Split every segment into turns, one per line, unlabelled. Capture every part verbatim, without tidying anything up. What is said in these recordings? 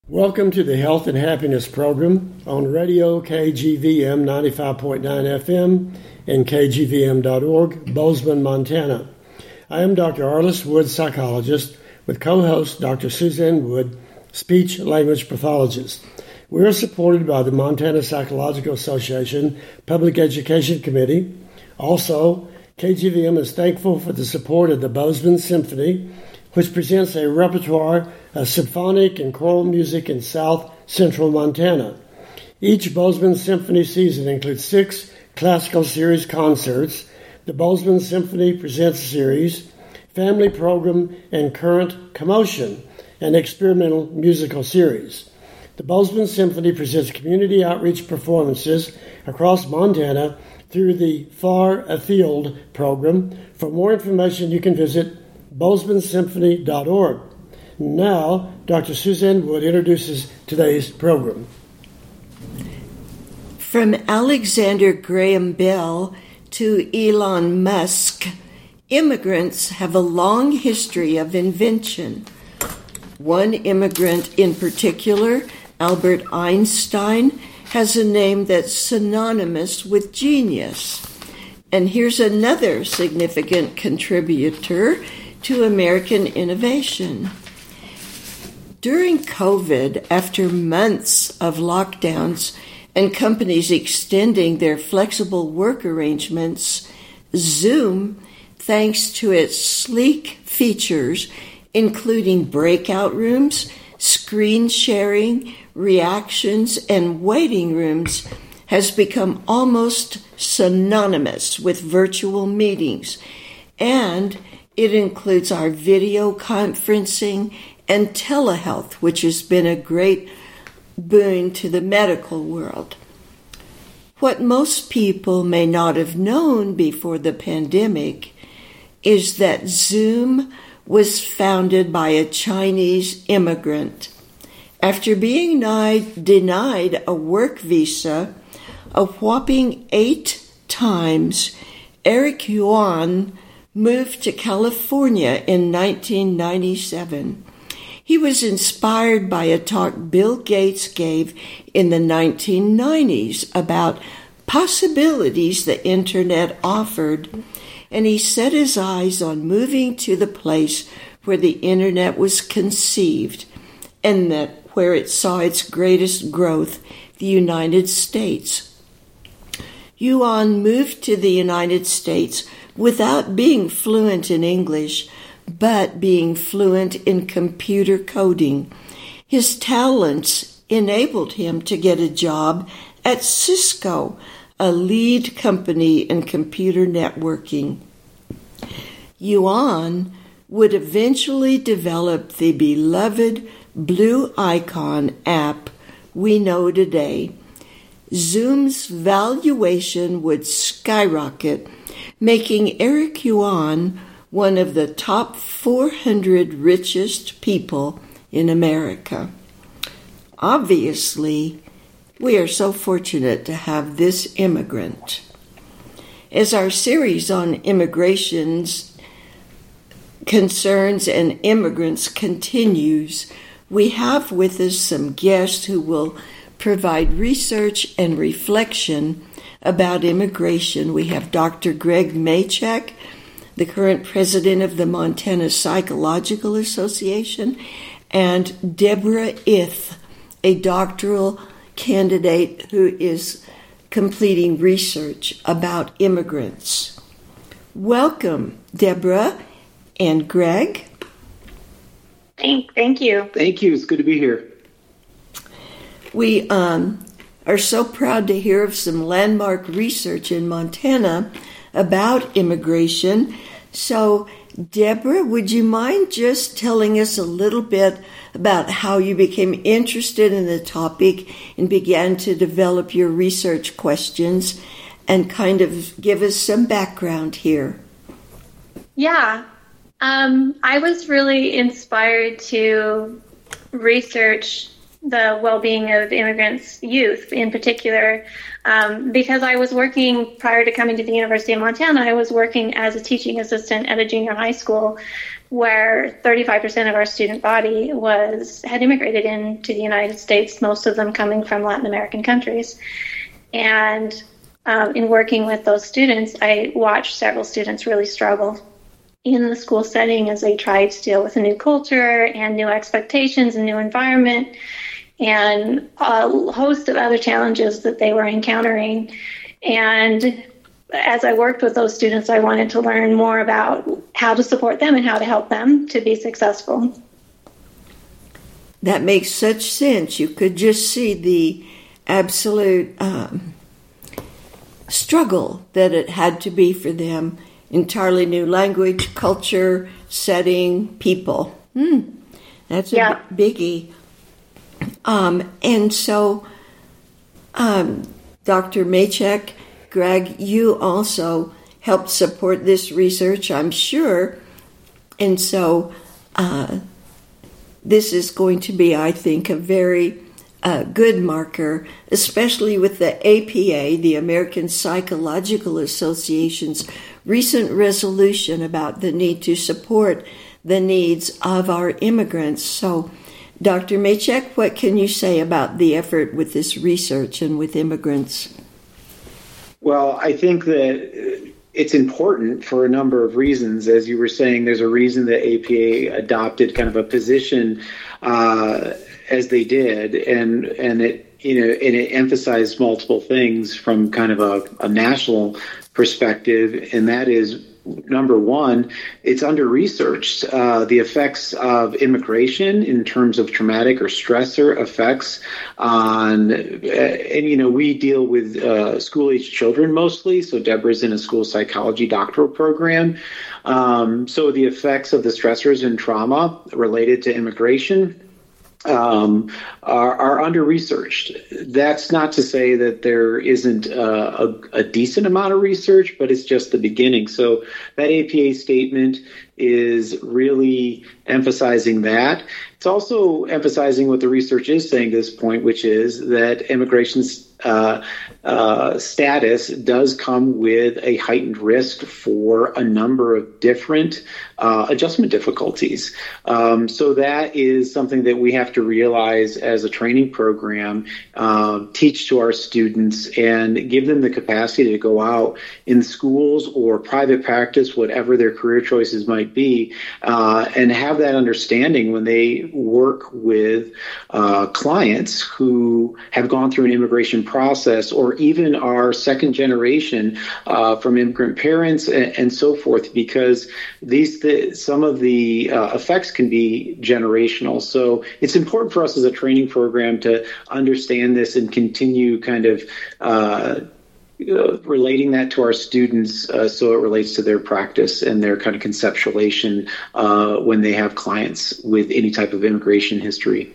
Welcome to the Health and Happiness Program on Radio K G V M ninety-five point nine F M and K G V M dot org, Bozeman, Montana. I am Doctor Arliss Wood, psychologist, with co-host Doctor Suzanne Wood, speech-language pathologist. We are supported by the Montana Psychological Association Public Education Committee. Also, K G V M is thankful for the support of the Bozeman Symphony, which presents a repertoire of symphonic and choral music in south central Montana. Each Bozeman Symphony season includes six classical series concerts, the Bozeman Symphony Presents series, family program, and current commotion, an experimental musical series. The Bozeman Symphony presents community outreach performances across Montana through the Far Afield program. For more information, you can visit bozeman symphony dot org. Now, Doctor Suzanne Wood introduces today's program.
From Alexander Graham Bell to Elon Musk, immigrants have a long history of invention. One immigrant in particular, Albert Einstein, has a name that's synonymous with genius. And here's another significant contributor to American innovation. During COVID, after months of lockdowns and companies extending their flexible work arrangements, Zoom, thanks to its sleek features, including breakout rooms, screen sharing, reactions, and waiting rooms, has become almost synonymous with virtual meetings, and it includes our video conferencing and telehealth, which has been a great boon to the medical world. What most people may not have known before the pandemic is that Zoom was founded by a Chinese immigrant. After being denied, denied a work visa a whopping eight times, Eric Yuan moved to California in nineteen ninety-seven. He was inspired by a talk Bill Gates gave in the nineteen nineties about possibilities the internet offered, and he set his eyes on moving to the place where the internet was conceived and that where it saw its greatest growth, the United States. Yuan moved to the United States without being fluent in English, but being fluent in computer coding. His talents enabled him to get a job at Cisco, a lead company in computer networking. Yuan would eventually develop the beloved Blue Icon app we know today. Zoom's valuation would skyrocket, making Eric Yuan one of the top four hundred richest people in America. Obviously, we are so fortunate to have this immigrant. As our series on immigrations, concerns, and immigrants continues, we have with us some guests who will provide research and reflection about immigration. We have Doctor Greg Maychek, the current president of the Montana Psychological Association, and Deborah Ith, a doctoral candidate who is completing research about immigrants. Welcome, Deborah and Greg.
Thank, thank you.
Thank you. It's good to be here.
We um, are so proud to hear of some landmark research in Montana about immigration. So, Deborah, would you mind just telling us a little bit about how you became interested in the topic and began to develop your research questions and kind of give us some background here?
Yeah. Um, I was really inspired to research the well-being of immigrants' youth in particular, um, because I was working, prior to coming to the University of Montana, I was working as a teaching assistant at a junior high school where thirty-five percent of our student body was had immigrated into the United States, most of them coming from Latin American countries. And um, in working with those students, I watched several students really struggle in the school setting as they tried to deal with a new culture and new expectations and new environment and a host of other challenges that they were encountering. And as I worked with those students, I wanted to learn more about how to support them and how to help them to be successful.
That makes such sense. You could just see the absolute um, struggle that it had to be for them. Entirely new language, culture, setting, people. Hmm. That's a
yeah.
biggie. Um, and so, um, Doctor Maychek, Greg, you also helped support this research, I'm sure. And so uh, this is going to be, I think, a very uh, good marker, especially with the A P A, the American Psychological Association's recent resolution about the need to support the needs of our immigrants. So, Doctor Maychek, what can you say about the effort with this research and with immigrants?
Well, I think that it's important for a number of reasons. As you were saying, there's a reason that A P A adopted kind of a position uh, as they did, and and it you know and it emphasized multiple things from kind of a, a national perspective, and that is, number one, it's under-researched. Uh, the effects of immigration in terms of traumatic or stressor effects on, uh, and, you know, we deal with uh, school-age children mostly, so Deborah's in a school psychology doctoral program. Um, so the effects of the stressors and trauma related to immigration Um, are, are under-researched. That's not to say that there isn't uh, a, a decent amount of research, but it's just the beginning. So that A P A statement is really emphasizing that. It's also emphasizing what the research is saying at this point, which is that immigration's uh, uh, status does come with a heightened risk for a number of different uh, adjustment difficulties. Um, so that is something that we have to realize as a training program, uh, teach to our students, and give them the capacity to go out in schools or private practice, whatever their career choices might be, uh, and have that understanding when they work with uh, clients who have gone through an immigration process, or even are second generation uh, from immigrant parents and, and so forth, because these th- some of the uh, effects can be generational. So it's important for us as a training program to understand this and continue kind of uh, Uh, relating that to our students uh, so it relates to their practice and their kind of conceptualization uh, when they have clients with any type of immigration history.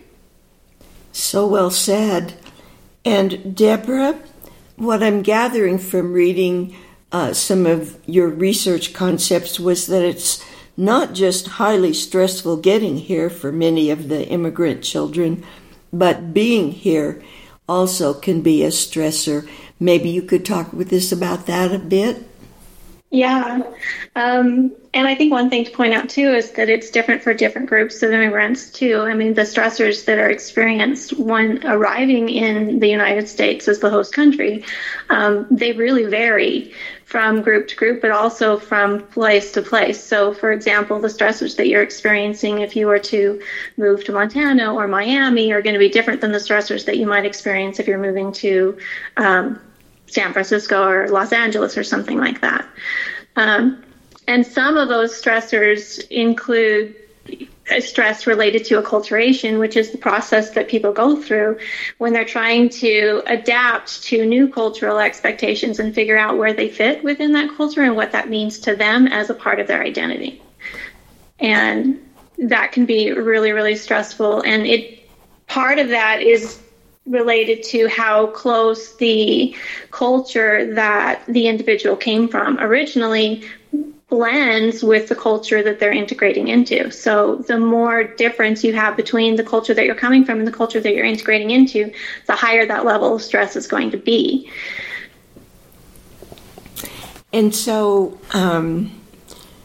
So well said. And Deborah, what I'm gathering from reading uh, some of your research concepts was that it's not just highly stressful getting here for many of the immigrant children, but being here also can be a stressor. Maybe you could talk with us about that a bit?
Yeah. Um, and I think one thing to point out, too, is that it's different for different groups of immigrants, too. I mean, the stressors that are experienced when arriving in the United States as the host country, um, they really vary from group to group, but also from place to place. So, for example, the stressors that you're experiencing if you were to move to Montana or Miami are going to be different than the stressors that you might experience if you're moving to um, San Francisco or Los Angeles or something like that. Um, and some of those stressors include stress related to acculturation, which is the process that people go through when they're trying to adapt to new cultural expectations and figure out where they fit within that culture and what that means to them as a part of their identity. And that can be really, really stressful. And it part of that is related to how close the culture that the individual came from originally blends with the culture that they're integrating into. So the more difference you have between the culture that you're coming from and the culture that you're integrating into, the higher that level of stress is going to be.
And so um,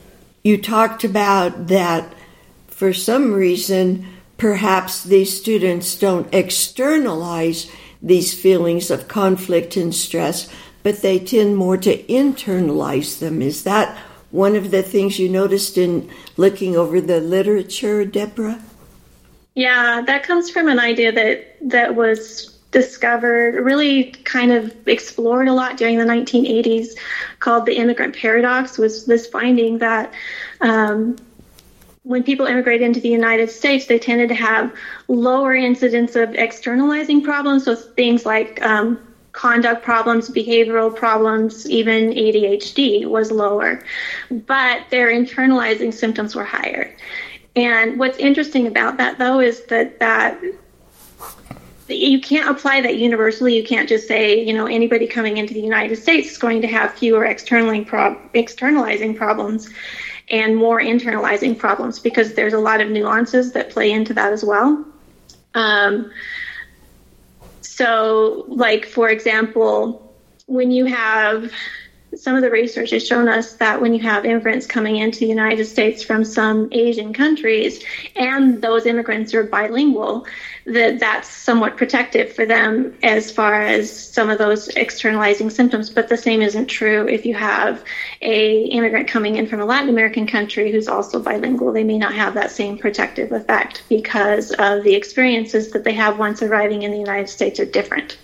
you talked about that for some reason, perhaps these students don't externalize these feelings of conflict and stress, but they tend more to internalize them. Is that one of the things you noticed in looking over the literature, Deborah?
Yeah, that comes from an idea that, that was discovered, really kind of explored a lot during the nineteen eighties, called the immigrant paradox, was this finding that um, when people immigrated into the United States, they tended to have lower incidence of externalizing problems, so things like um, conduct problems, behavioral problems, even A D H D was lower, but their internalizing symptoms were higher. And what's interesting about that, though, is that that you can't apply that universally. You can't just say, you know, anybody coming into the United States is going to have fewer externalizing, prob- externalizing problems and more internalizing problems, because there's a lot of nuances that play into that as well. Um, so, like, for example, when you have, some of the research has shown us that when you have immigrants coming into the United States from some Asian countries, and those immigrants are bilingual, that that's somewhat protective for them as far as some of those externalizing symptoms. But the same isn't true if you have a immigrant coming in from a Latin American country who's also bilingual. They may not have that same protective effect because of the experiences that they have once arriving in the United States are different.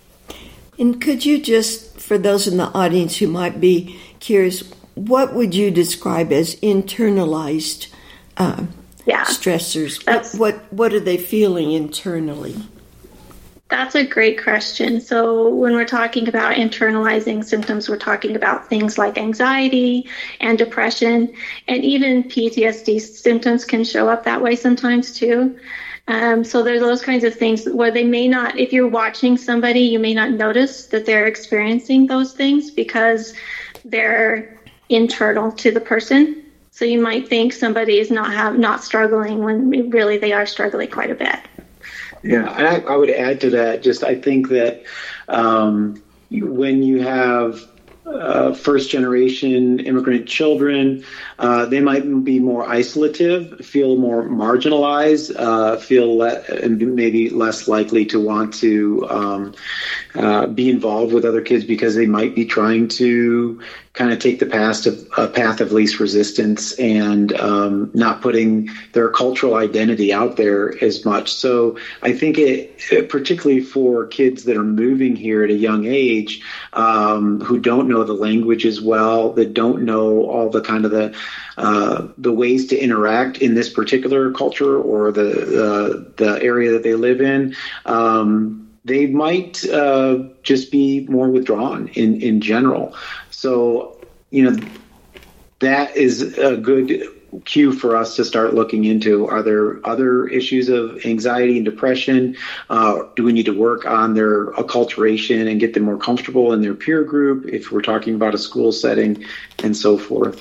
And could you just, for those in the audience who might be curious, what would you describe as internalized uh, yeah, stressors? What, what what are they feeling internally?
That's a great question. So when we're talking about internalizing symptoms, we're talking about things like anxiety and depression, and even P T S D symptoms can show up that way sometimes too. Um, so there's those kinds of things where they may not, if you're watching somebody, you may not notice that they're experiencing those things because they're internal to the person. So you might think somebody is not have not struggling when really they are struggling quite a bit.
Yeah, and I, I would add to that, just I think that um, when you have Uh, first-generation immigrant children, uh, they might be more isolative, feel more marginalized, uh, feel le- and maybe less likely to want to um, uh, be involved with other kids because they might be trying to kind of take the path of, uh, path of least resistance and um, not putting their cultural identity out there as much. So I think it, it particularly for kids that are moving here at a young age, um, who don't know the language as well, that don't know all the kind of the uh, the ways to interact in this particular culture or the uh, the area that they live in, um, they might uh, just be more withdrawn in, in general. So, you know, that is a good cue for us to start looking into. Are there other issues of anxiety and depression? Uh, do we need to work on their acculturation and get them more comfortable in their peer group if we're talking about a school setting and so forth?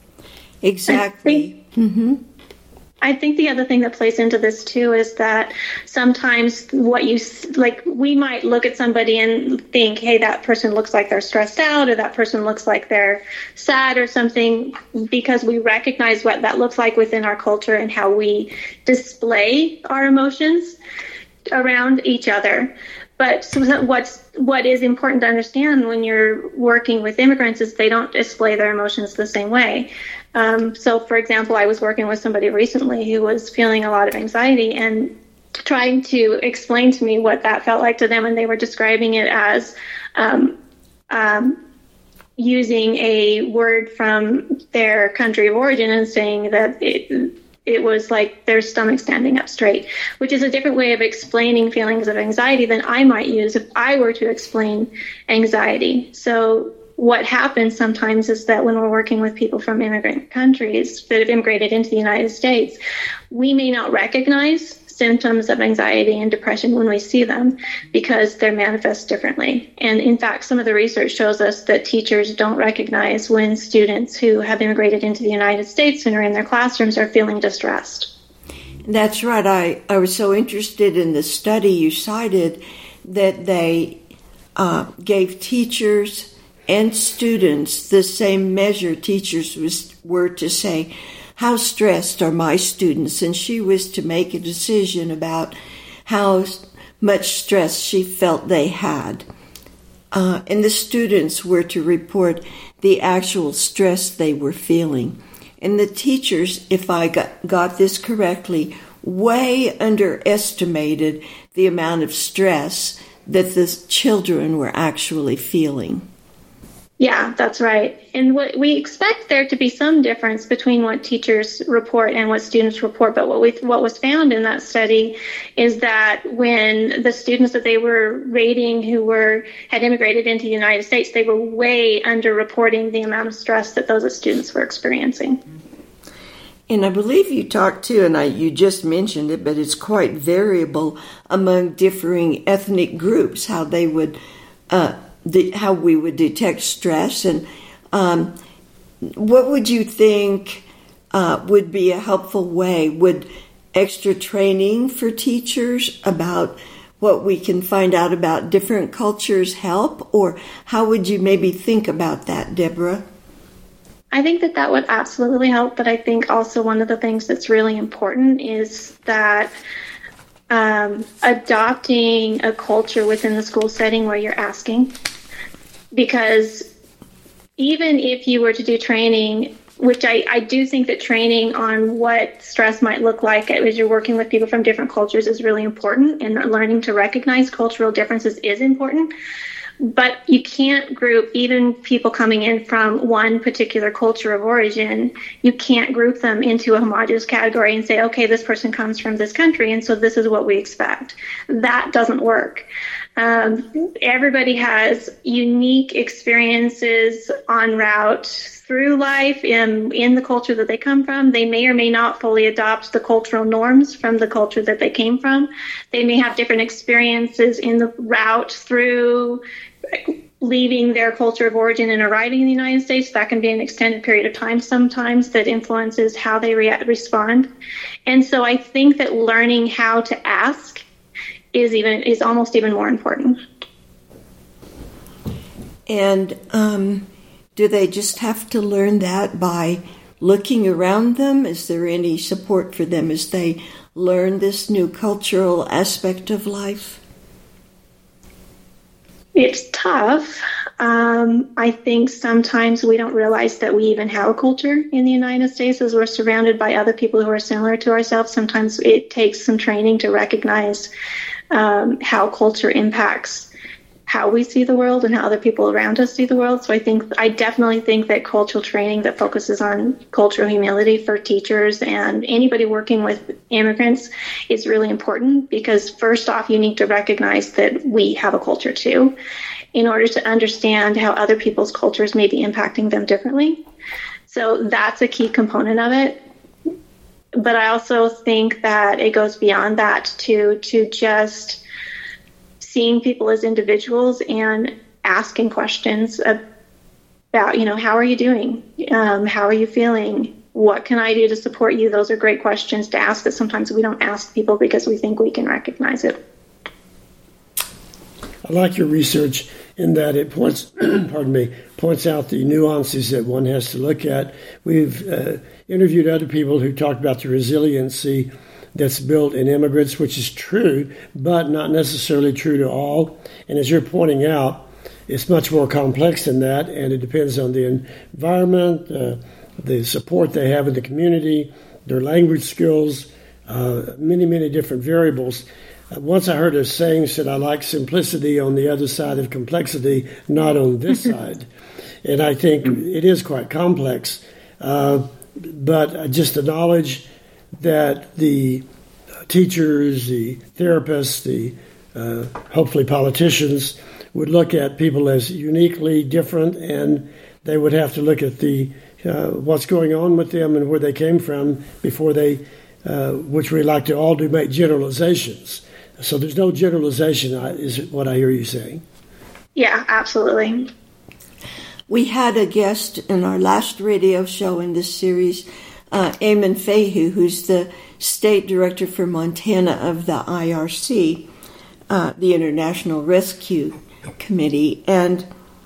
Exactly. Mm-hmm.
I think the other thing that plays into this too is that sometimes what you like, we might look at somebody and think, hey, that person looks like they're stressed out, or that person looks like they're sad or something, because we recognize what that looks like within our culture and how we display our emotions around each other. But what's what is important to understand when you're working with immigrants is they don't display their emotions the same way. Um, so, for example, I was working with somebody recently who was feeling a lot of anxiety and trying to explain to me what that felt like to them, and they were describing it as um, um, using a word from their country of origin and saying that it, it was like their stomach standing up straight, which is a different way of explaining feelings of anxiety than I might use if I were to explain anxiety. So what happens sometimes is that when we're working with people from immigrant countries that have immigrated into the United States, we may not recognize symptoms of anxiety and depression when we see them because they're manifest differently. And in fact, some of the research shows us that teachers don't recognize when students who have immigrated into the United States and are in their classrooms are feeling distressed.
That's right. I, I was so interested in the study you cited that they uh, gave teachers and students the same measure. Teachers was, were to say, how stressed are my students? And she was to make a decision about how much stress she felt they had. Uh, and the students were to report the actual stress they were feeling. And the teachers, if I got, got this correctly, way underestimated the amount of stress that the children were actually feeling.
Yeah, that's right. And what we expect there to be some difference between what teachers report and what students report. But what we what was found in that study is that when the students that they were rating who were had immigrated into the United States, they were way underreporting the amount of stress that those students were experiencing.
And I believe you talked too, and I, you just mentioned it, but it's quite variable among differing ethnic groups, how they would, uh, the, how we would detect stress. And um, what would you think uh, would be a helpful way? Would extra training for teachers about what we can find out about different cultures help? Or how would you maybe think about that, Deborah?
I think that that would absolutely help, but I think also one of the things that's really important is that um, adopting a culture within the school setting where you're asking, because even if you were to do training, which I, I do think that training on what stress might look like as you're working with people from different cultures is really important, and learning to recognize cultural differences is important. But you can't group even people coming in from one particular culture of origin. You can't group them into a homogeneous category and say, okay, this person comes from this country, and so this is what we expect. That doesn't work. Um, everybody has unique experiences en route through life in, in the culture that they come from. They may or may not fully adopt the cultural norms from the culture that they came from. They may have different experiences in the route through leaving their culture of origin and arriving in the United States. That can be an extended period of time sometimes that influences how they react, respond. And so I think that learning how to ask is even is almost even more important.
And um, do they just have to learn that by looking around them? Is there any support for them as they learn this new cultural aspect of life?
It's tough. Um, I think sometimes we don't realize that we even have a culture in the United States as we're surrounded by other people who are similar to ourselves. Sometimes it takes some training to recognize um, how culture impacts how we see the world and how other people around us see the world. So I think I definitely think that cultural training that focuses on cultural humility for teachers and anybody working with immigrants is really important, because first off, you need to recognize that we have a culture too, in order to understand how other people's cultures may be impacting them differently. So that's a key component of it. But I also think that it goes beyond that to to just seeing people as individuals and asking questions about, you know, how are you doing? Um, how are you feeling? What can I do to support you? Those are great questions to ask that sometimes we don't ask people because we think we can recognize it.
I like your research in that it points, pardon me, points out the nuances that one has to look at. We've uh, interviewed other people who talked about the resiliency that's built in immigrants, which is true, but not necessarily true to all. And as you're pointing out, it's much more complex than that, and it depends on the environment, uh, the support they have in the community, their language skills, uh, many, many different variables. Uh, once I heard a saying said, I like simplicity on the other side of complexity, not on this side. And I think it is quite complex. Uh, but just the knowledge that the teachers, the therapists, the uh, hopefully politicians would look at people as uniquely different, and they would have to look at the uh, what's going on with them and where they came from before they, uh, which we like to all do, make generalizations. So there's no generalization, is what I hear you saying.
Yeah, absolutely.
We had a guest in our last radio show in this series, Uh, Eamon Fahey, who's the state director for Montana of the I R C, uh, the International Rescue Committee, and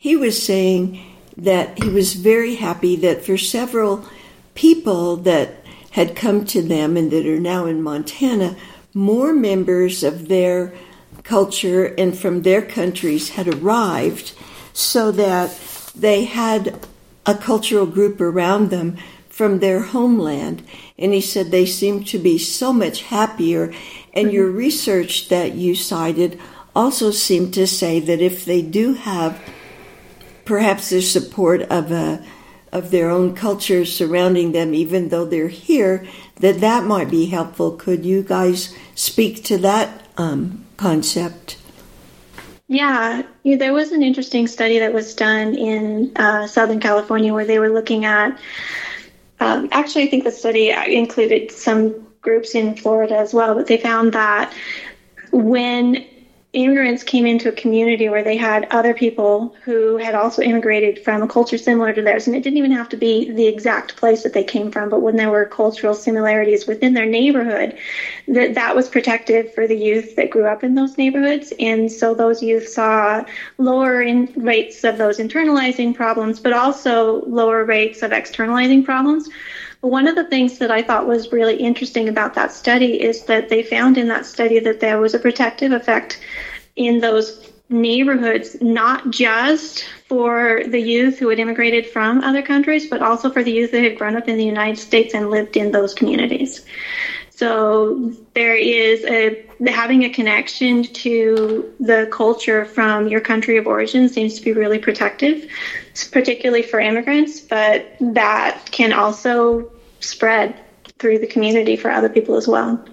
he was saying that he was very happy that for several people that had come to them and that are now in Montana, more members of their culture and from their countries had arrived, so that they had a cultural group around them from their homeland. And he said they seemed to be so much happier. And your research that you cited also seemed to say that if they do have perhaps the support of a of their own culture surrounding them, even though they're here, that that might be helpful. Could you guys speak to that um, concept?
Yeah, yeah, there was an interesting study that was done in uh, Southern California where they were looking at, um, actually I think the study included some groups in Florida as well, but they found that when immigrants came into a community where they had other people who had also immigrated from a culture similar to theirs, and it didn't even have to be the exact place that they came from, but when there were cultural similarities within their neighborhood, that that was protective for the youth that grew up in those neighborhoods. And so those youth saw lower in rates of those internalizing problems, but also lower rates of externalizing problems. But one of the things that I thought was really interesting about that study is that they found in that study that there was a protective effect in those neighborhoods, not just for the youth who had immigrated from other countries, but also for the youth that had grown up in the United States and lived in those communities. So there is a having a connection to the culture from your country of origin seems to be really protective, particularly for immigrants, but that can also spread through the community for other people as well.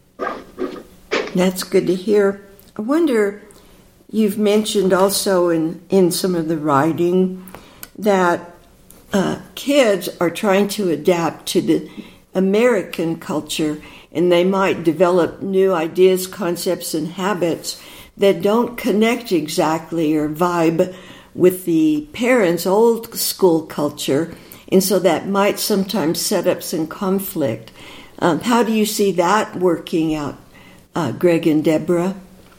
That's good to hear. I wonder, you've mentioned also in, in some of the writing that uh, kids are trying to adapt to the American culture, and they might develop new ideas, concepts, and habits that don't connect exactly or vibe with the parents' old school culture, and so that might sometimes set up some conflict. Um, how do you see that working out, uh, Greg and Deborah?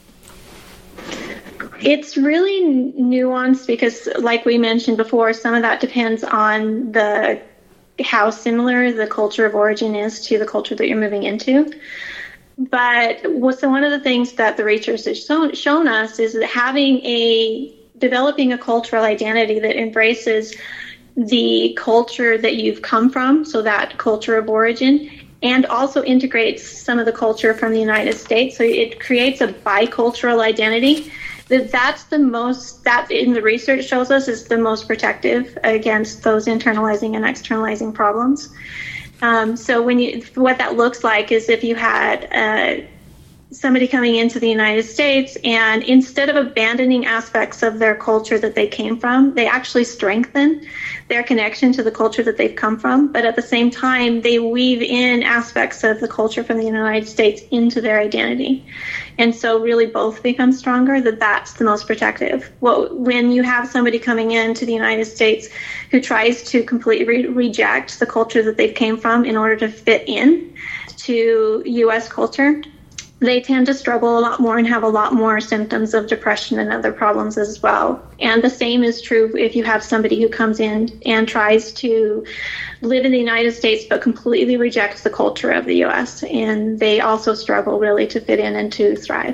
It's really nuanced because, like we mentioned before, some of that depends on the how similar the culture of origin is to the culture that you're moving into. But so one of the things that the research has shown, shown us is that having a developing a cultural identity that embraces the culture that you've come from, so that culture of origin, and also integrates some of the culture from the United States. So it creates a bicultural identity. That that's the most, that in the research shows us is the most protective against those internalizing and externalizing problems. Um, so when you, what that looks like is if you had uh, somebody coming into the United States and instead of abandoning aspects of their culture that they came from, they actually strengthen their connection to the culture that they've come from, but at the same time, they weave in aspects of the culture from the United States into their identity. And so really both become stronger, that that's the most protective. Well, when you have somebody coming into the United States who tries to completely re- reject the culture that they came from in order to fit in to U S culture, they tend to struggle a lot more and have a lot more symptoms of depression and other problems as well. And the same is true if you have somebody who comes in and tries to live in the United States but completely rejects the culture of the U S, and they also struggle really to fit in and to thrive.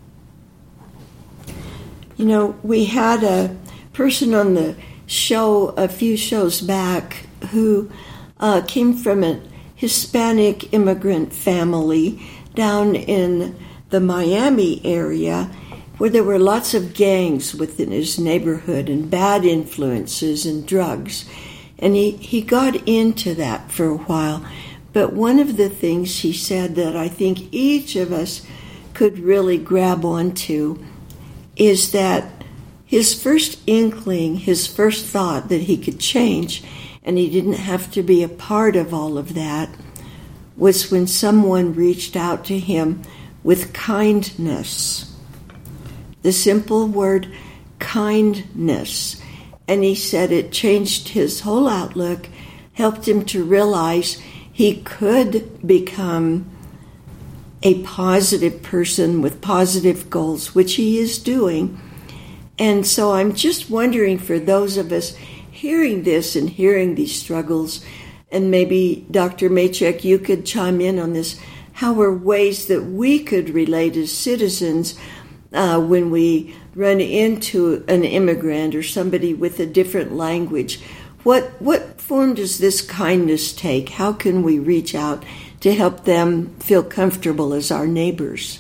You know, we had a person on the show a few shows back who uh, came from a Hispanic immigrant family down in the Miami area where there were lots of gangs within his neighborhood and bad influences and drugs. And he, he got into that for a while. But one of the things he said that I think each of us could really grab onto is that his first inkling, his first thought that he could change and he didn't have to be a part of all of that, was when someone reached out to him with kindness. The simple word kindness. And he said it changed his whole outlook, helped him to realize he could become a positive person with positive goals, which he is doing. And so I'm just wondering, for those of us hearing this and hearing these struggles, and maybe Doctor Machek, you could chime in on this, how are ways that we could relate as citizens uh, when we run into an immigrant or somebody with a different language? What what form does this kindness take? How can we reach out to help them feel comfortable as our neighbors?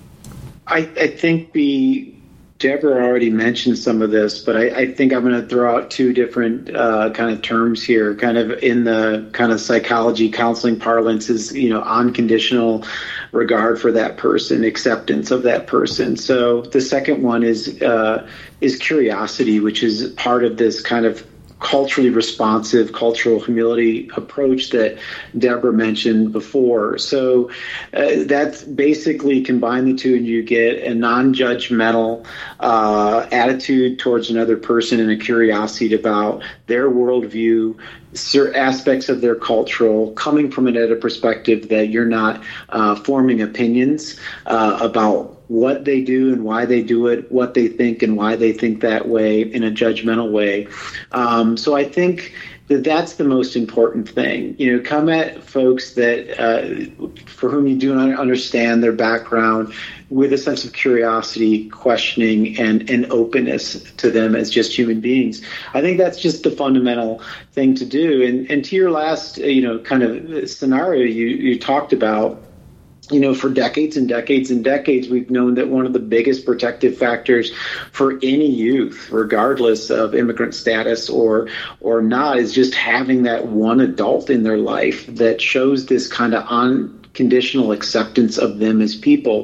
I, I think the Deborah already mentioned some of this, but I, I think I'm going to throw out two different uh, kind of terms here, kind of in the kind of psychology counseling parlance is, you know, unconditional regard for that person, acceptance of that person. So the second one is uh, is curiosity, which is part of this kind of culturally responsive, cultural humility approach that Deborah mentioned before. So uh, that's basically combine the two and you get a non-judgmental uh, attitude towards another person and a curiosity about their worldview, certain aspects of their cultural, coming from it at a perspective that you're not uh, forming opinions uh, about what they do and why they do it, what they think and why they think that way in a judgmental way. Um, so I think that that's the most important thing. You know, come at folks that uh, for whom you do not understand their background with a sense of curiosity, questioning, and, and openness to them as just human beings. I think that's just the fundamental thing to do. And, and to your last, you know, kind of scenario you, you talked about, you know, for decades and decades and decades, we've known that one of the biggest protective factors for any youth, regardless of immigrant status or or not, is just having that one adult in their life that shows this kind of unconditional acceptance of them as people.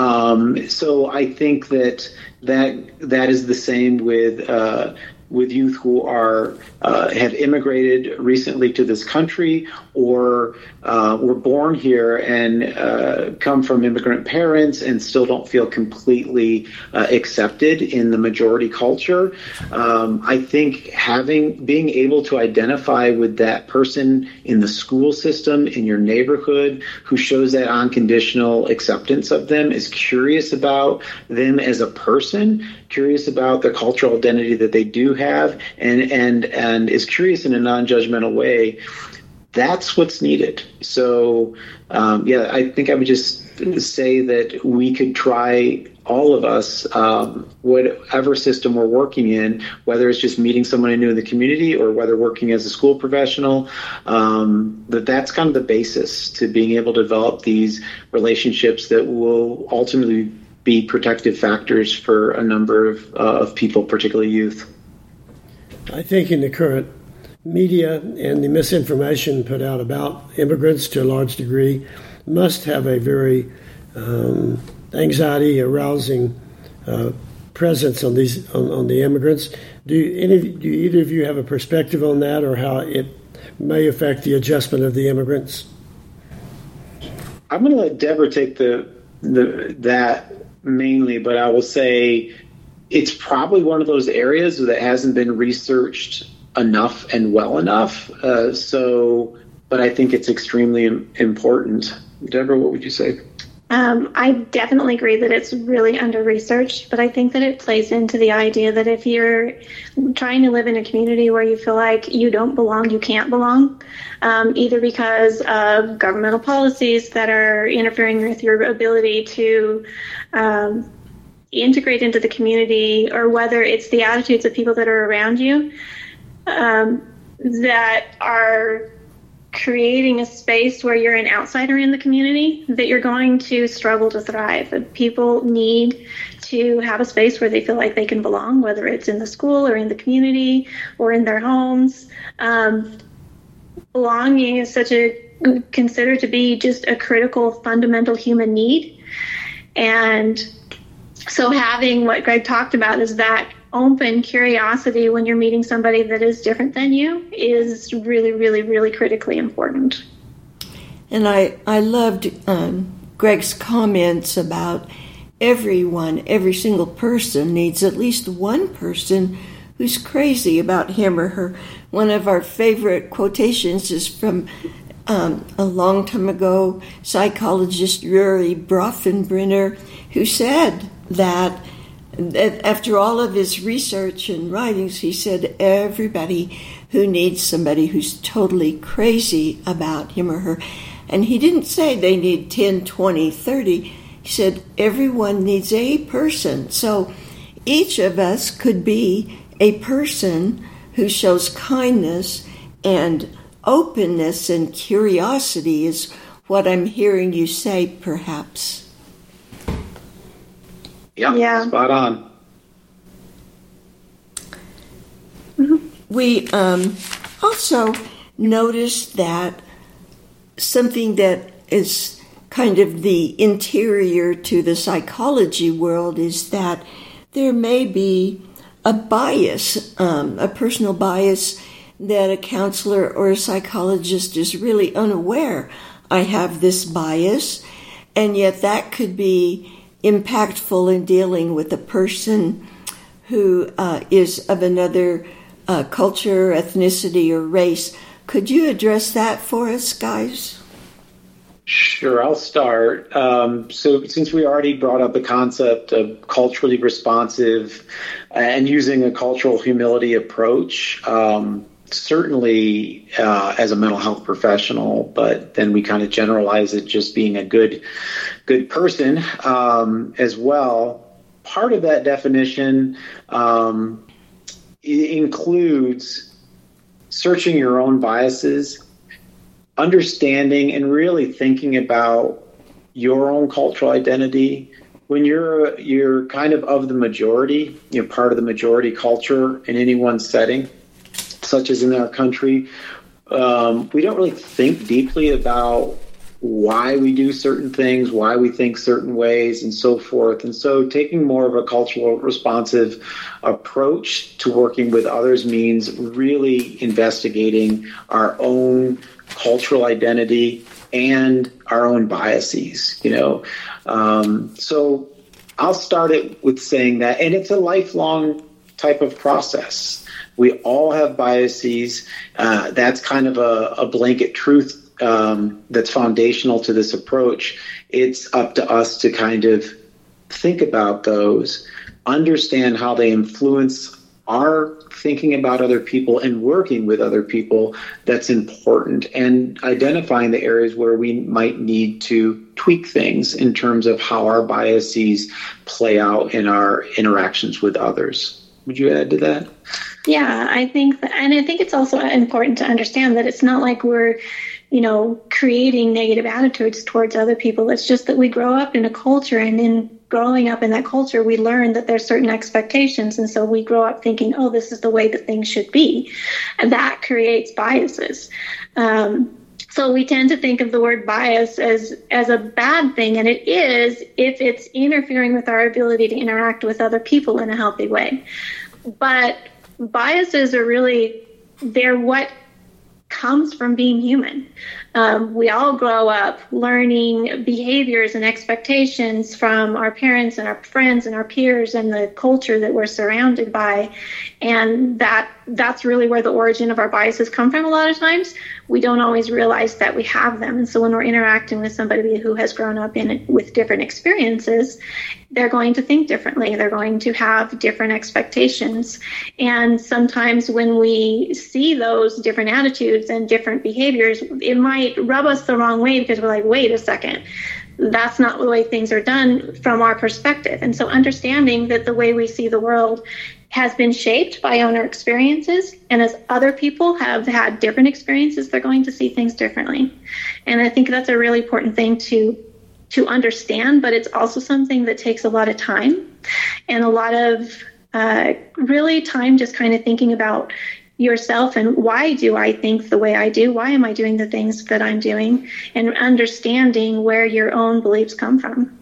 Um, so I think that that that is the same with uh, with youth who are uh, have immigrated recently to this country or uh, were born here and uh, come from immigrant parents and still don't feel completely uh, accepted in the majority culture. Um, I think having being able to identify with that person in the school system, in your neighborhood, who shows that unconditional acceptance of them, is curious about them as a person, curious about the cultural identity that they do have, and and and is curious in a non-judgmental way, that's what's needed. So, um, yeah, I think I would just say that we could try, all of us, um, whatever system we're working in, whether it's just meeting someone new in the community or whether working as a school professional, um, that that's kind of the basis to being able to develop these relationships that will ultimately be protective factors for a number of, uh, of people, particularly youth.
I think in the current media and the misinformation put out about immigrants to a large degree must have a very um, anxiety-arousing uh, presence on these on, on the immigrants. Do you, any do either of you have a perspective on that, or how it may affect the adjustment of the immigrants?
I'm going to let Deborah take the the that mainly, but I will say it's probably one of those areas that hasn't been researched enough and well enough. Uh, so, but I think it's extremely important. Deborah, what would you say?
Um, I definitely agree that it's really under-researched, but I think that it plays into the idea that if you're trying to live in a community where you feel like you don't belong, you can't belong, um, either because of governmental policies that are interfering with your ability to um, integrate into the community, or whether it's the attitudes of people that are around you um, that are creating a space where you're an outsider in the community, that you're going to struggle to thrive. People need to have a space where they feel like they can belong, whether it's in the school or in the community or in their homes. Um, belonging is such a considered to be just a critical, fundamental human need. And so having what Greg talked about is that open curiosity when you're meeting somebody that is different than you is really, really, really critically important.
And I, I loved um, Greg's comments about everyone, every single person needs at least one person who's crazy about him or her. One of our favorite quotations is from um, a long time ago, psychologist Yuri Bronfenbrenner, who said that after all of his research and writings, he said everybody who needs somebody who's totally crazy about him or her, and he didn't say they need ten, twenty, thirty. He said everyone needs a person. So each of us could be a person who shows kindness and openness and curiosity is what I'm hearing you say, perhaps.
Yeah, yeah. Spot on.
We um, also noticed that something that is kind of the interior to the psychology world is that there may be a bias, um, a personal bias that a counselor or a psychologist is really unaware. I have this bias, and yet that could be impactful in dealing with a person who uh, is of another uh, culture, ethnicity, or race. Could you address that for us, guys?
Sure, I'll start. Um, so since we already brought up the concept of culturally responsive and using a cultural humility approach, um, certainly uh, as a mental health professional, but then we kind of generalize it just being a good, good person um, as well. Part of that definition um, includes searching your own biases, understanding and really thinking about your own cultural identity. When you're you're kind of of the majority, you're part of the majority culture in any one setting, such as in our country, um, we don't really think deeply about why we do certain things, why we think certain ways, and so forth. And so taking more of a cultural responsive approach to working with others means really investigating our own cultural identity and our own biases, you know. Um, so I'll start it with saying that, and it's a lifelong type of process. We all have biases. Uh, that's kind of a, a blanket truth um, that's foundational to this approach. It's up to us to kind of think about those, understand how they influence our thinking about other people and working with other people. That's important, and identifying the areas where we might need to tweak things in terms of how our biases play out in our interactions with others. Would you add to that?
Yeah, I think that, and I think it's also important to understand that it's not like we're, you know, creating negative attitudes towards other people. It's just that we grow up in a culture, and in growing up in that culture, we learn that there's certain expectations. And so we grow up thinking, oh, this is the way that things should be. And that creates biases. Um, so we tend to think of the word bias as, as a bad thing. And it is if it's interfering with our ability to interact with other people in a healthy way. But biases are really, they're what comes from being human. Um, we all grow up learning behaviors and expectations from our parents and our friends and our peers and the culture that we're surrounded by. And that that's really where the origin of our biases come from a lot of times. We don't always realize that we have them. And so when we're interacting with somebody who has grown up in with different experiences, they're going to think differently. They're going to have different expectations. And sometimes when we see those different attitudes and different behaviors, it might rub us the wrong way because we're like, wait a second, that's not the way things are done from our perspective. And so understanding that the way we see the world has been shaped by our experiences, and as other people have had different experiences, they're going to see things differently. And I think that's a really important thing to to understand, but it's also something that takes a lot of time and a lot of uh, really time just kind of thinking about yourself and why do I think the way I do? Why am I doing the things that I'm doing? And understanding where your own beliefs come from.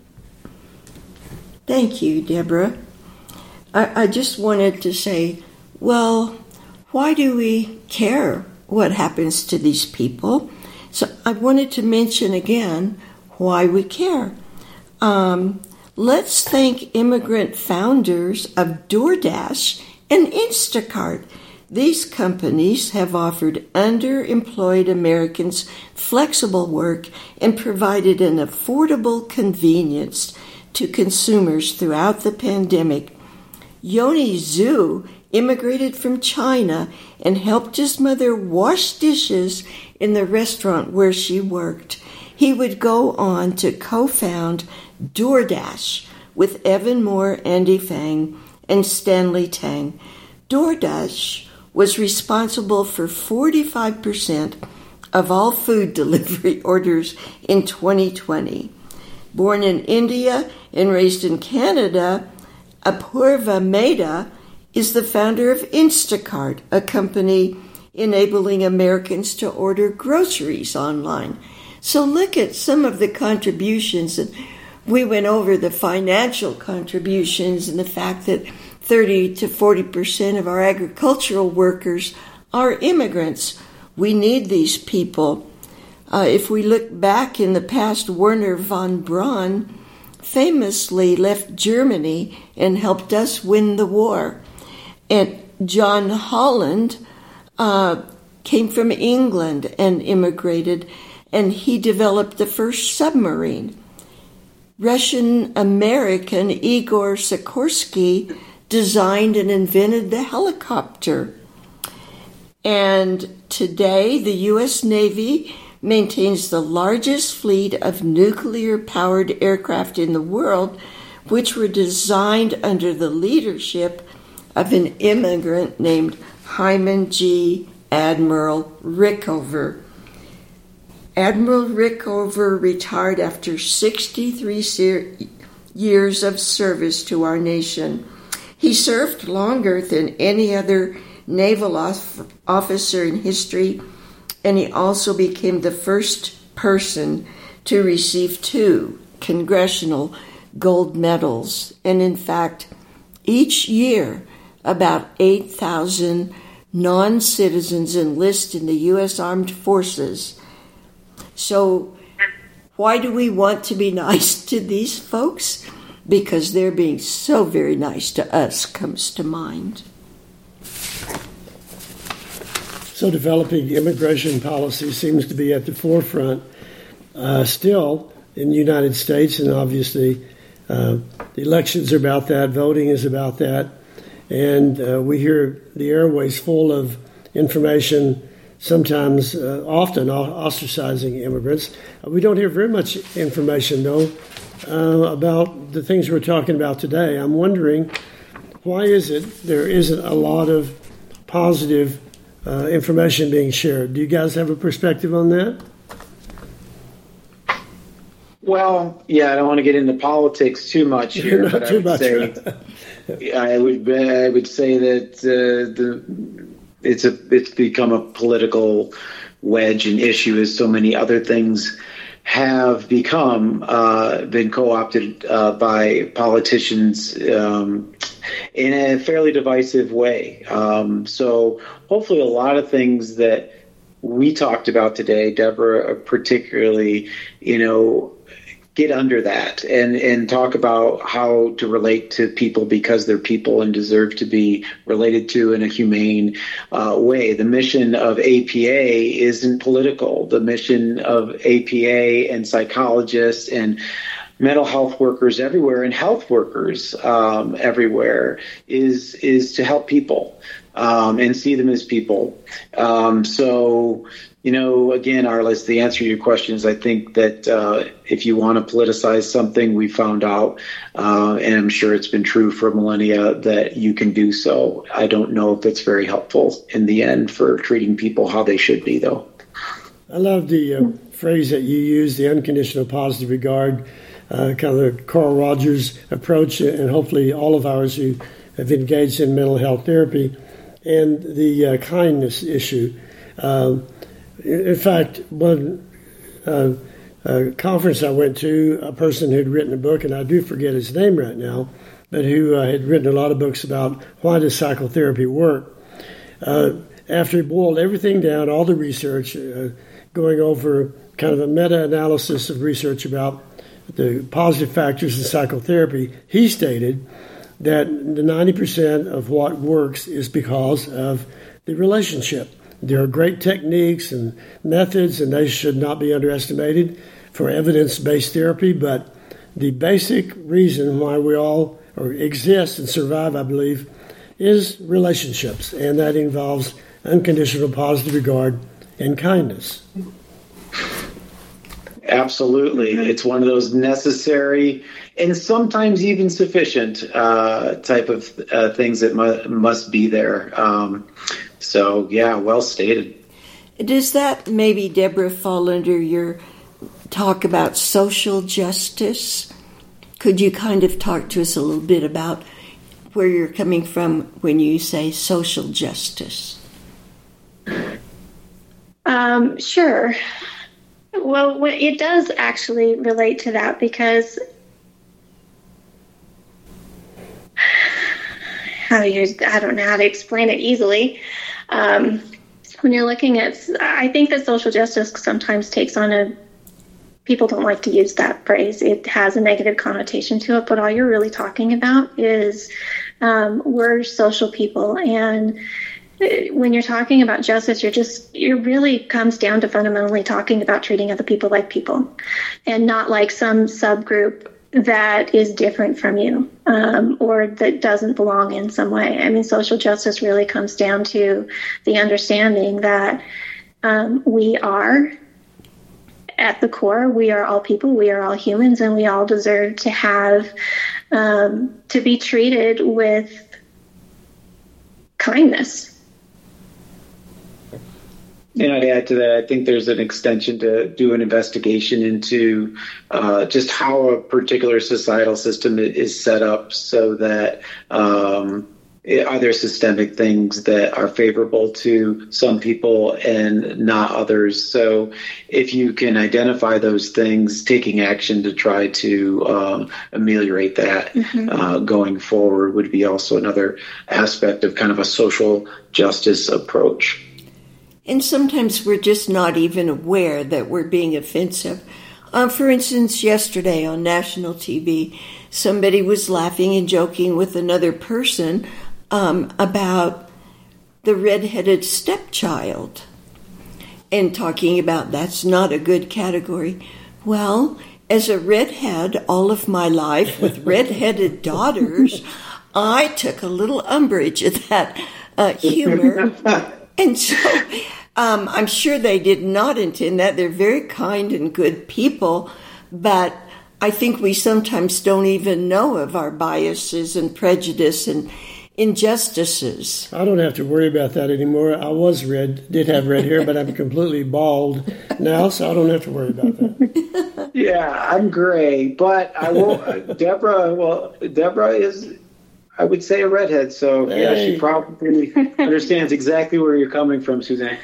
Thank you, Deborah. I, I just wanted to say, well, why do we care what happens to these people? So I wanted to mention again why we care. Um, let's thank immigrant founders of DoorDash and Instacart. These companies have offered underemployed Americans flexible work and provided an affordable convenience to consumers throughout the pandemic. Yoni Zhu immigrated from China and helped his mother wash dishes in the restaurant where she worked. He would go on to co-found DoorDash with Evan Moore, Andy Fang, and Stanley Tang. DoorDash was responsible for forty-five percent of all food delivery orders in twenty twenty. Born in India and raised in Canada, Apurva Mehta is the founder of Instacart, a company enabling Americans to order groceries online. So look at some of the contributions. And we went over the financial contributions and the fact that thirty to forty percent of our agricultural workers are immigrants. We need these people. Uh, if we look back in the past, Werner von Braun famously left Germany and helped us win the war. And John Holland uh, came from England and immigrated, and he developed the first submarine. Russian-American Igor Sikorsky designed and invented the helicopter. And today, the U S Navy maintains the largest fleet of nuclear-powered aircraft in the world, which were designed under the leadership of an immigrant named Hyman G. Admiral Rickover. Admiral Rickover retired after sixty-three ser- years of service to our nation. He served longer than any other naval off- officer in history, and he also became the first person to receive two congressional gold medals. And in fact, each year, about eight thousand non-citizens enlist in the U S Armed Forces. So why do we want to be nice to these folks? Because they're being so very nice to us comes to mind.
So developing immigration policy seems to be at the forefront uh, still in the United States, and obviously uh, the elections are about that, voting is about that, and uh, we hear the airways full of information, sometimes uh, often ostracizing immigrants. Uh, we don't hear very much information, though, uh, about the things we're talking about today. I'm wondering, why is it there isn't a lot of positive Uh, information being shared? Do you guys have a perspective on that?
Well, yeah, I don't want to get into politics too much here, but I would much. say I would I would say that uh, the it's a it's become a political wedge and issue, as so many other things have become uh, been co-opted uh, by politicians um, in a fairly divisive way. Um, so hopefully a lot of things that we talked about today, Deborah, particularly, you know, get under that and, and talk about how to relate to people because they're people and deserve to be related to in a humane uh, way. The mission of A P A isn't political. The mission of A P A and psychologists and mental health workers everywhere and health workers um, everywhere is is to help people um, and see them as people. Um, so, you know, again, Arliss, the answer to your question is I think that uh, if you want to politicize something, we found out, uh, and I'm sure it's been true for millennia, that you can do so. I don't know if it's very helpful in the end for treating people how they should be, though.
I love the uh, phrase that you use, the unconditional positive regard, uh, kind of the Carl Rogers approach, and hopefully all of ours who have engaged in mental health therapy, and the uh, kindness issue. Uh, In fact, one uh, uh, conference I went to, a person who'd written a book, and I do forget his name right now, but who uh, had written a lot of books about why does psychotherapy work. Uh, after he boiled everything down, all the research, uh, going over kind of a meta-analysis of research about the positive factors in psychotherapy, he stated that the ninety percent of what works is because of the relationship. There are great techniques and methods, and they should not be underestimated for evidence-based therapy, but the basic reason why we all or exist and survive, I believe, is relationships, and that involves unconditional positive regard and kindness.
Absolutely. It's one of those necessary and sometimes even sufficient uh, type of uh, things that mu- must be there. Um, so, yeah, well stated.
Does that maybe, Deborah, fall under your talk about social justice? Could you kind of talk to us a little bit about where you're coming from when you say social justice?
Um, sure. Well, it does actually relate to that because how do you, I don't know how to explain it easily. Um, when you're looking at, I think that social justice sometimes takes on a, people don't like to use that phrase. It has a negative connotation to it, but all you're really talking about is um, we're social people, and when you're talking about justice, you're just, it really comes down to fundamentally talking about treating other people like people and not like some subgroup that is different from you um, or that doesn't belong in some way. I mean, social justice really comes down to the understanding that um, we are, at the core, we are all people, we are all humans, and we all deserve to have, um, to be treated with kindness.
And I'd add to that, I think there's an extension to do an investigation into uh, just how a particular societal system is set up so that um, are there systemic things that are favorable to some people and not others. So if you can identify those things, taking action to try to um, ameliorate that mm-hmm. uh, going forward would be also another aspect of kind of a social justice approach.
And sometimes we're just not even aware that we're being offensive. Uh, for instance, yesterday on national T V, somebody was laughing and joking with another person um, about the redheaded stepchild and talking about that's not a good category. Well, as a redhead all of my life with redheaded daughters, I took a little umbrage at that uh, humor. And so um, I'm sure they did not intend that. They're very kind and good people, but I think we sometimes don't even know of our biases and prejudice and injustices.
I don't have to worry about that anymore. I was red, did have red hair, but I'm completely bald now, so I don't have to worry about that.
Yeah, I'm gray, but I will. Uh, Deborah, well, Deborah is, I would say, a redhead, so hey. Yeah, she probably understands exactly where you're coming from, Suzanne.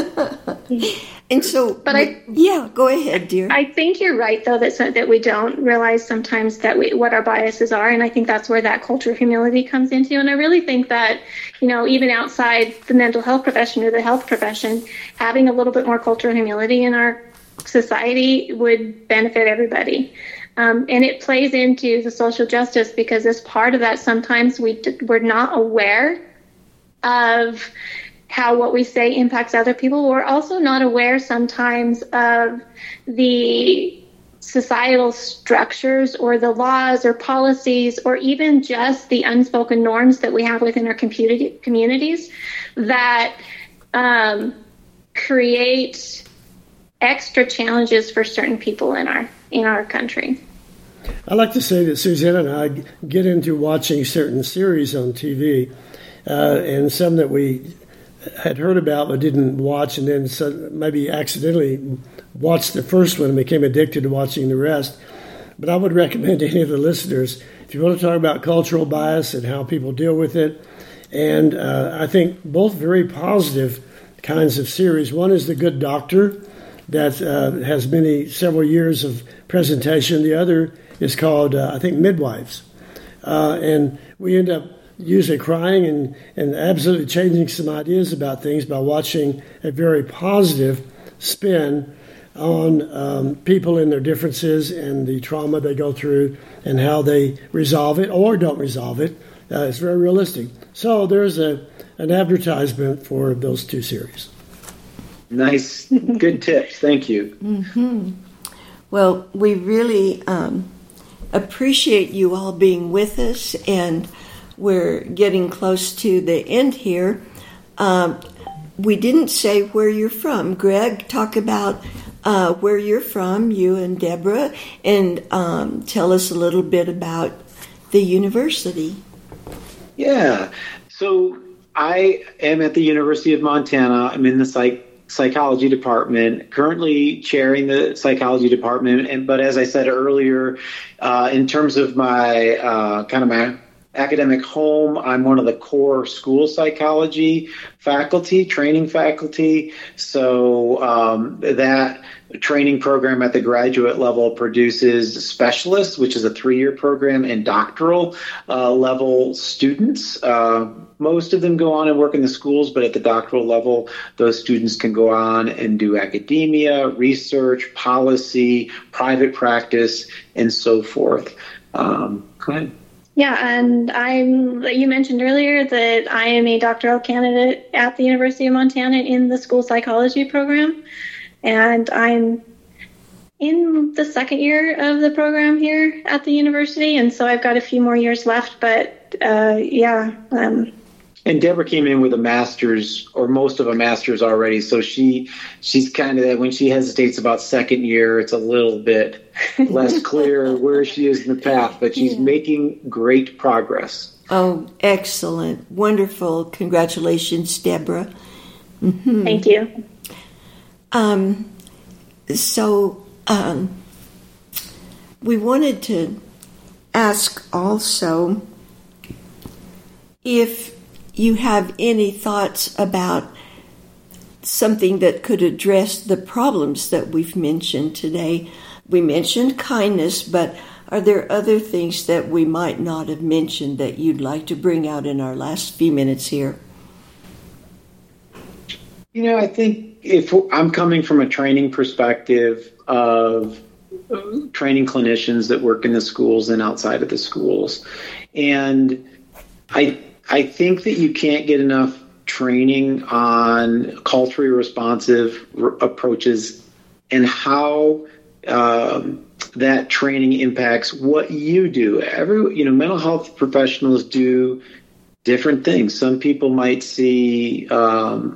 And so, but I, yeah, go ahead, dear.
I think you're right, though, that so, that we don't realize sometimes that we what our biases are, and I think that's where that culture of humility comes into. And I really think that, you know, even outside the mental health profession or the health profession, having a little bit more cultural humility in our society would benefit everybody. Um, and it plays into the social justice because as part of that, sometimes we we're not aware of how what we say impacts other people. We're also not aware sometimes of the societal structures or the laws or policies or even just the unspoken norms that we have within our communities that um, create extra challenges for certain people in our in our country.
I like to say that Suzanne and I get into watching certain series on T V, uh, and some that we had heard about but didn't watch, and then so maybe accidentally watched the first one and became addicted to watching the rest. But I would recommend to any of the listeners, if you want to talk about cultural bias and how people deal with it, and uh, I think both very positive kinds of series. One is The Good Doctor, that uh, has many, several years of presentation. The other is called, uh, I think, Midwives. Uh, and we end up usually crying and, and absolutely changing some ideas about things by watching a very positive spin on um, people and their differences and the trauma they go through and how they resolve it or don't resolve it. Uh, it's very realistic. So there's a an advertisement for those two series.
Nice. Good tips. Thank you.
Mm-hmm. Well, we really um, appreciate you all being with us, and we're getting close to the end here. Um, we didn't say where you're from. Greg, talk about uh, where you're from, you and Deborah, and um, tell us a little bit about the university.
Yeah. So I am at the University of Montana. I'm in the psych psychology department, currently chairing the psychology department. And but as I said earlier, uh, in terms of my uh, kind of my academic home, I'm one of the core school psychology faculty, training faculty. So um, that training program at the graduate level produces specialists, which is a three-year program, and doctoral uh, level students. Uh, most of them go on and work in the schools, but at the doctoral level, those students can go on and do academia, research, policy, private practice, and so forth. Um, go ahead.
Yeah, and I'm. You mentioned earlier that I am a doctoral candidate at the University of Montana in the school psychology program, and I'm in the second year of the program here at the university, and so I've got a few more years left. But uh, yeah. Um,
And Deborah came in with a master's, or most of a master's already, so she she's kind of, when she hesitates about second year, it's a little bit less clear where she is in the path, but she's yeah. making great progress.
Oh, excellent. Wonderful. Congratulations, Deborah. Mm-hmm.
Thank you.
Um, so um, we wanted to ask also if you have any thoughts about something that could address the problems that we've mentioned today. We mentioned kindness, but are there other things that we might not have mentioned that you'd like to bring out in our last few minutes here?
You know, I think if I'm coming from a training perspective of training clinicians that work in the schools and outside of the schools, and I I think that you can't get enough training on culturally responsive r- approaches and how um, that training impacts what you do. Every, you know, mental health professionals do different things. Some people might see um,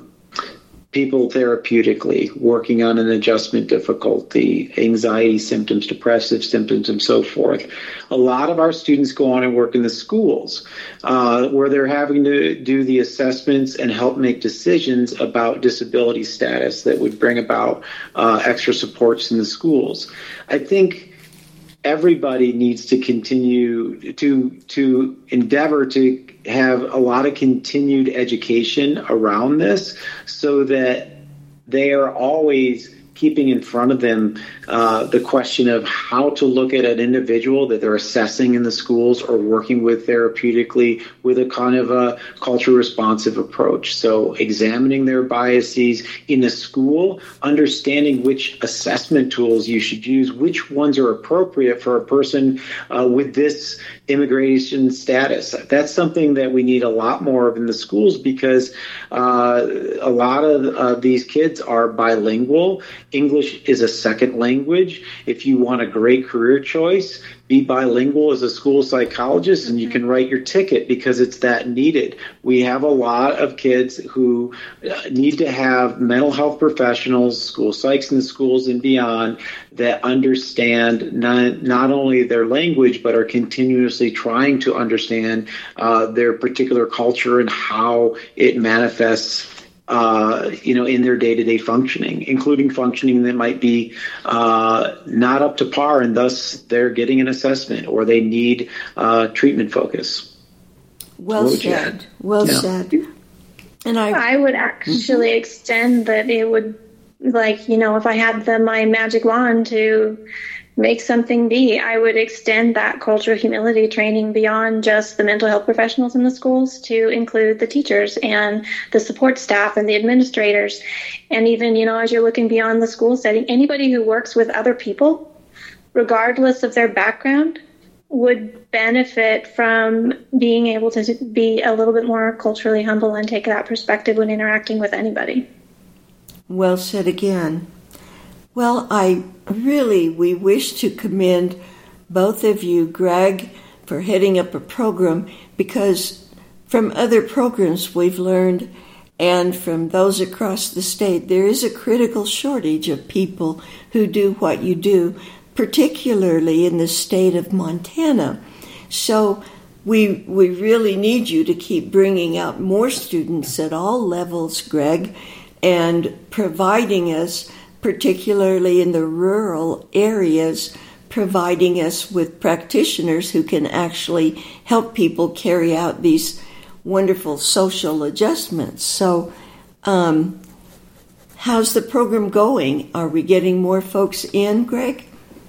people therapeutically working on an adjustment difficulty, anxiety symptoms, depressive symptoms, and so forth. A lot of our students go on and work in the schools uh, where they're having to do the assessments and help make decisions about disability status that would bring about uh, extra supports in the schools. I think everybody needs to continue to to endeavor to have a lot of continued education around this so that they are always keeping in front of them uh, the question of how to look at an individual that they're assessing in the schools or working with therapeutically with a kind of a culture responsive approach. So examining their biases in the school, understanding which assessment tools you should use, which ones are appropriate for a person uh, with this immigration status. That's something that we need a lot more of in the schools because uh, a lot of uh, these kids are bilingual. English is a second language. If you want a great career choice, be bilingual as a school psychologist and you can write your ticket because it's that needed. We have a lot of kids who need to have mental health professionals, school psychs in the schools and beyond that understand not, not only their language but are continuously trying to understand uh, their particular culture and how it manifests Uh, you know, in their day-to-day functioning, including functioning that might be uh, not up to par, and thus they're getting an assessment or they need uh, treatment focus.
Well said. Well yeah. said.
And I, I would actually mm-hmm. extend that it would, like, you know, if I had the my magic wand to make something be, I would extend that culture of humility training beyond just the mental health professionals in the schools to include the teachers and the support staff and the administrators. And even, you know, as you're looking beyond the school setting, anybody who works with other people, regardless of their background, would benefit from being able to be a little bit more culturally humble and take that perspective when interacting with anybody.
Well said again. Well, I really, we wish to commend both of you, Greg, for heading up a program, because from other programs we've learned, and from those across the state, there is a critical shortage of people who do what you do, particularly in the state of Montana. So we we really need you to keep bringing out more students at all levels, Greg, and providing us, particularly in the rural areas, providing us with practitioners who can actually help people carry out these wonderful social adjustments. So um, how's the program going? Are we getting more folks in, Greg?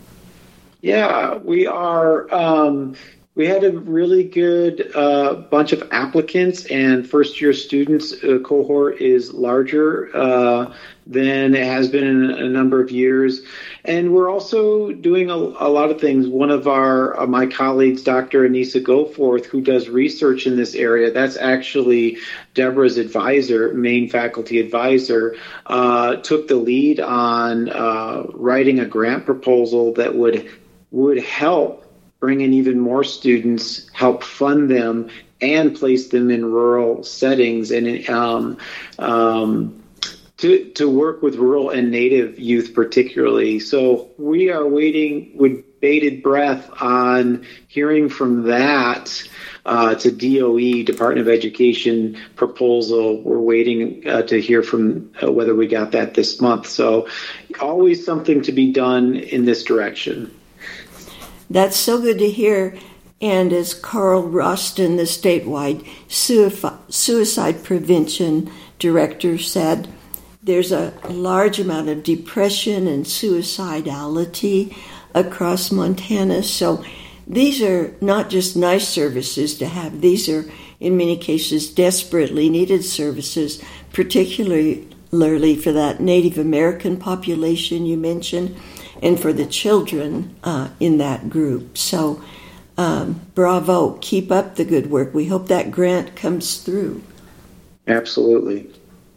Yeah, we are. Um, we had a really good uh, bunch of applicants, and first-year students uh, cohort is larger uh, than it has been in a number of years. And we're also doing a, a lot of things. One of our uh, my colleagues, Doctor Anissa Goforth, who does research in this area, that's actually Deborah's advisor, main faculty advisor, uh, took the lead on uh, writing a grant proposal that would would help bring in even more students, help fund them, and place them in rural settings, and um, um, to to work with rural and native youth particularly. So we are waiting with bated breath on hearing from that uh, to D O E, Department of Education proposal. We're waiting uh, to hear from uh, whether we got that this month. So always something to be done in this direction.
That's so good to hear. And as Carl Roston, the statewide suicide prevention director, said, there's a large amount of depression and suicidality across Montana. So these are not just nice services to have. These are, in many cases, desperately needed services, particularly for that Native American population you mentioned, and for the children uh, in that group. So um, bravo, keep up the good work. We hope that grant comes through.
Absolutely.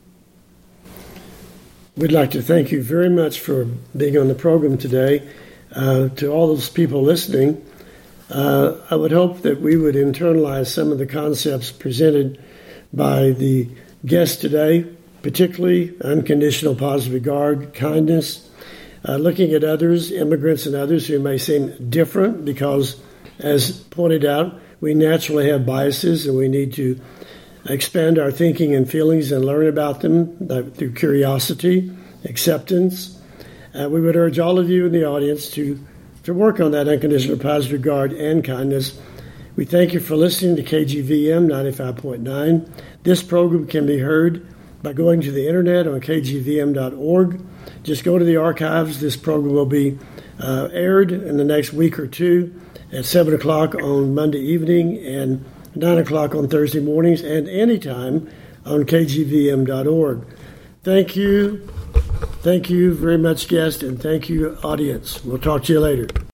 We'd like to thank you very much for being on the program today. Uh, to all those people listening, uh, I would hope that we would internalize some of the concepts presented by the guests today, particularly unconditional positive regard, kindness, Uh, looking at others, immigrants and others who may seem different because, as pointed out, we naturally have biases and we need to expand our thinking and feelings and learn about them uh, through curiosity, acceptance. Uh, we would urge all of you in the audience to, to work on that unconditional positive regard and kindness. We thank you for listening to K G V M ninety-five point nine. This program can be heard by going to the internet on K G V M dot org. Just go to the archives. This program will be uh, aired in the next week or two at seven o'clock on Monday evening and nine o'clock on Thursday mornings, and anytime on K G V M dot org. Thank you. Thank you very much, guest, and thank you, audience. We'll talk to you later.